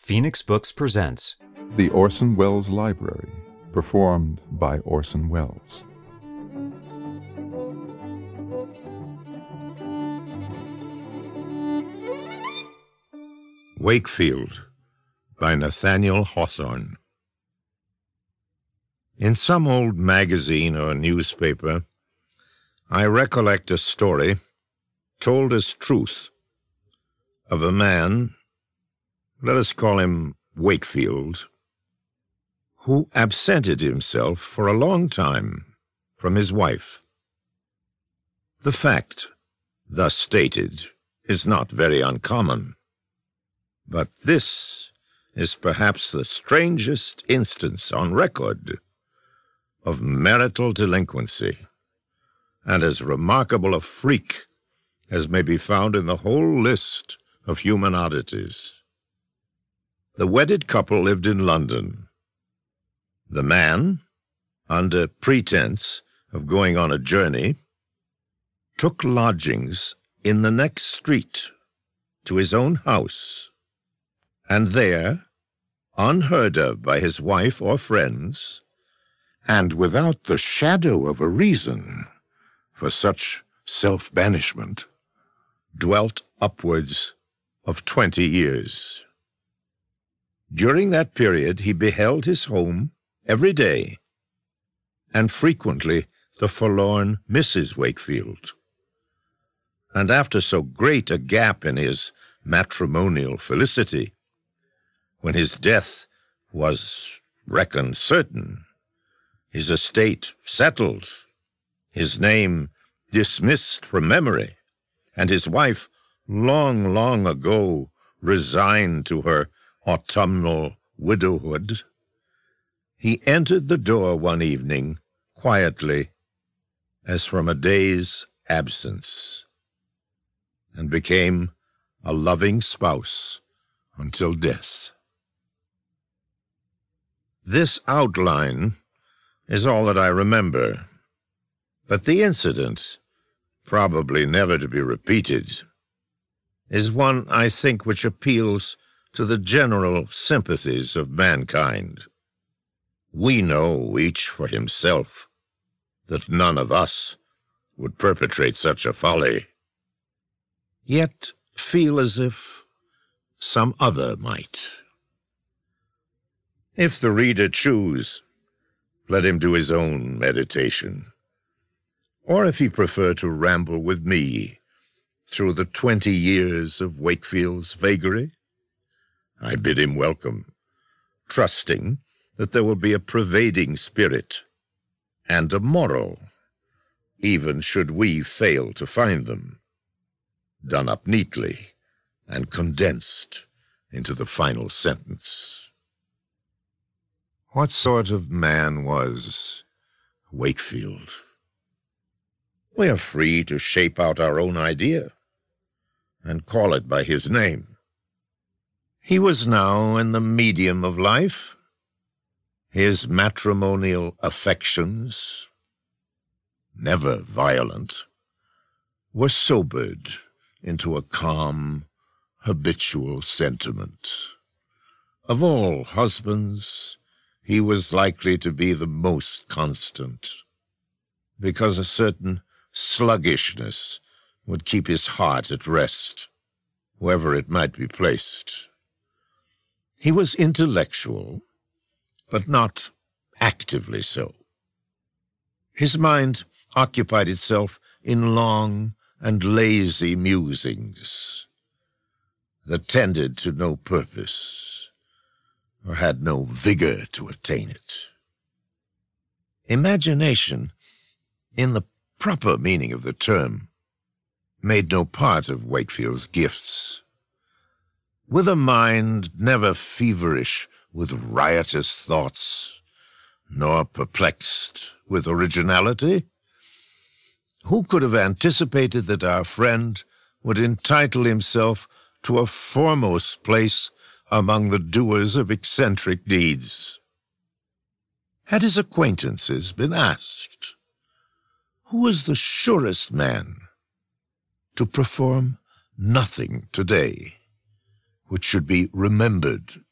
Phoenix Books presents The Orson Welles Library, performed by Orson Welles. Wakefield by Nathaniel Hawthorne. In some old magazine or newspaper, I recollect a story, told as truth, of a man, let us call him Wakefield, who absented himself for a long time from his wife. The fact, thus stated, is not very uncommon, but this is perhaps the strangest instance on record of marital delinquency, and as remarkable a freak as may be found in the whole list of human oddities. The wedded couple lived in London. The man, under pretense of going on a journey, took lodgings in the next street to his own house, and there, unheard of by his wife or friends, and without the shadow of a reason for such self-banishment, dwelt upwards of 20 years. During that period he beheld his home every day, and frequently the forlorn Mrs. Wakefield. And after so great a gap in his matrimonial felicity, when his death was reckoned certain, his estate settled, his name dismissed from memory, and his wife long, long ago resigned to her autumnal widowhood, he entered the door one evening quietly as from a day's absence, and became a loving spouse until death. This outline is all that I remember, but the incident, probably never to be repeated, is one, I think, which appeals to the general sympathies of mankind. We know, each for himself, that none of us would perpetrate such a folly, yet feel as if some other might. If the reader choose, let him do his own meditation, or if he prefer to ramble with me through the 20 years of Wakefield's vagary, I bid him welcome, trusting that there will be a pervading spirit and a moral, even should we fail to find them, done up neatly and condensed into the final sentence. What sort of man was Wakefield? We are free to shape out our own idea and call it by his name. He was now in the medium of life. His matrimonial affections, never violent, were sobered into a calm, habitual sentiment. Of all husbands, he was likely to be the most constant, because a certain sluggishness would keep his heart at rest, wherever it might be placed. He was intellectual, but not actively so. His mind occupied itself in long and lazy musings that tended to no purpose, or had no vigor to attain it. Imagination, in the proper meaning of the term, made no part of Wakefield's gifts. With a mind never feverish with riotous thoughts, nor perplexed with originality, who could have anticipated that our friend would entitle himself to a foremost place among the doers of eccentric deeds? Had his acquaintances been asked, who is the surest man to perform nothing today which should be remembered